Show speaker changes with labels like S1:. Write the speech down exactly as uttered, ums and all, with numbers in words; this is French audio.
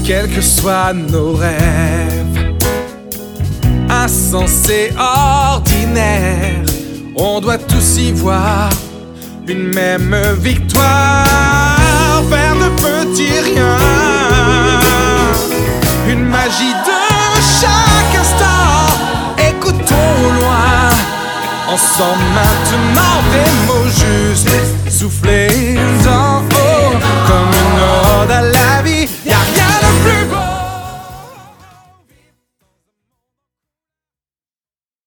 S1: quels que soient nos rêves, insensés, ordinaires, on doit tous y voir une même victoire. Faire de petits riens une magie de chaque instant. Écoutons au loin, ensemble maintenant.